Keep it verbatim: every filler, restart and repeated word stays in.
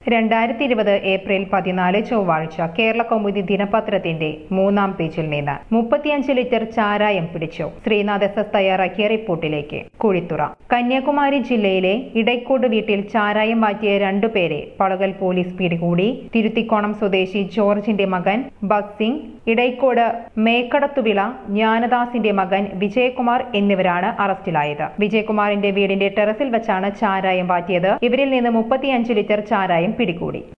രണ്ടായിരത്തി ഇരുപത് ഏപ്രിൽ പതിനാല് ചൊവ്വാഴ്ച കേരള കൗമുദി ദിനപത്രത്തിന്റെ മൂന്നാം പേജിൽ നിന്ന് മുപ്പത്തിയഞ്ച് ലിറ്റർ ചാരായം പിടിച്ചു. ശ്രീനാഥ് എസ് എസ് തയ്യാറാക്കിയ റിപ്പോർട്ടിലേക്ക്. കുഴിത്തുറ. കന്യാകുമാരി ജില്ലയിലെ ഇടയ്ക്കോട് വീട്ടിൽ ചാരായം മാറ്റിയ രണ്ടുപേരെ പളകൽ പോലീസ് പിടികൂടി. തിരുത്തിക്കോണം സ്വദേശി ജോർജിന്റെ മകൻ ബസിംഗ്, ഇടയ്ക്കോട് മേക്കടത്തുവിള ജ്ഞാനദാസിന്റെ മകൻ വിജയകുമാർ എന്നിവരാണ് അറസ്റ്റിലായത്. വിജയകുമാറിന്റെ വീടിന്റെ ടെറസിൽ വെച്ചാണ് ചാരായം മാറ്റിയത്. ഇവരിൽ നിന്ന് മുപ്പത്തിയഞ്ച് ലിറ്റർ ചാരായം പിടികൂടി.